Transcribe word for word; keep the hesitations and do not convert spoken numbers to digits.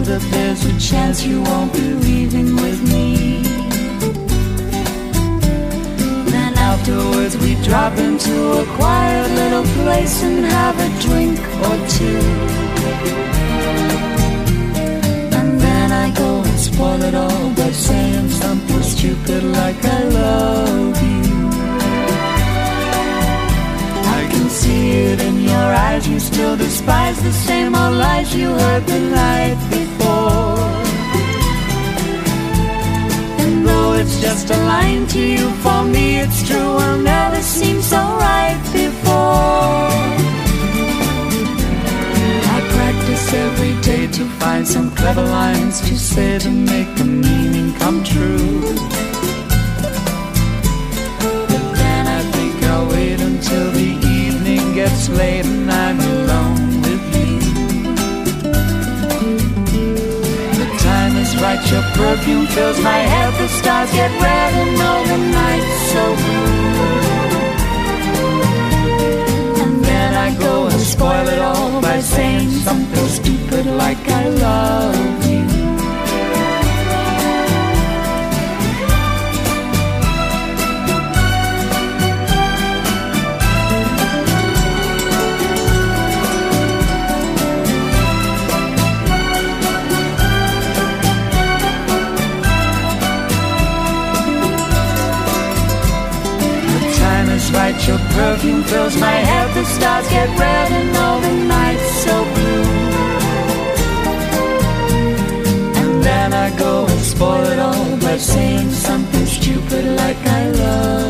that there's a chance you won't be leaving with me. Then afterwards we drop into a quiet little place and have a drink or two. And then I go and spoil it all by saying something stupid like I love you. I can see it in your eyes, you still despise the same old lies you heard the night before. And though it's just a line to you, for me it's true, will never seem so right before. I practice every day to find some clever lines to say to make the meaning come true. But then I think I'll wait until the evening gets late and I'm alone with you. The time is right, your perfume fills my head, the stars get red and all the night's so blue. And then I go and spoil it all by saying something stupid like I love you. Right, your perfume fills my head, the stars get red and all the night's so blue. And then I go and spoil it all by saying something stupid like I love